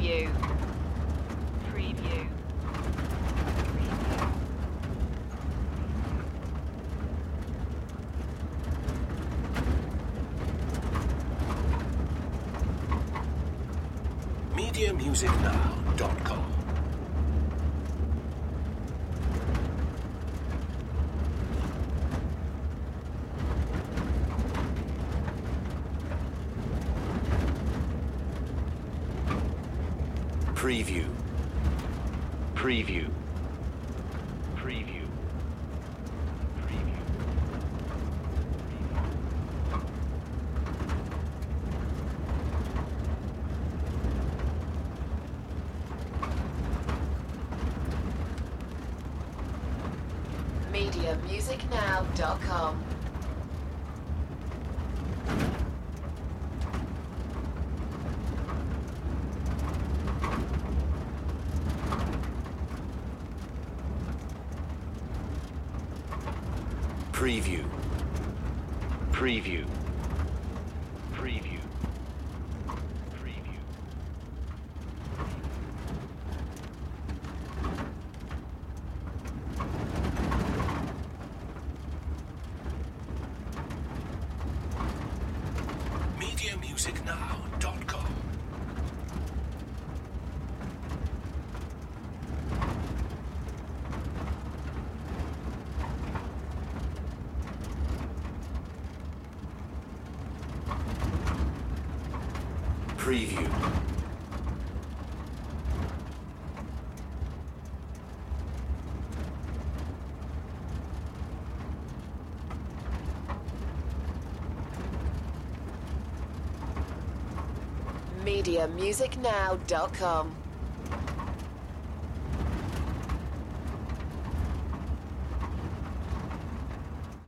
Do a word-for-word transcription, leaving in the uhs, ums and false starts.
Preview. Preview. media music now dot com. Preview. Preview. Preview. Preview. media music now dot com. Preview. Preview. Preview. Preview. media music now dot com. Preview. media music now dot com.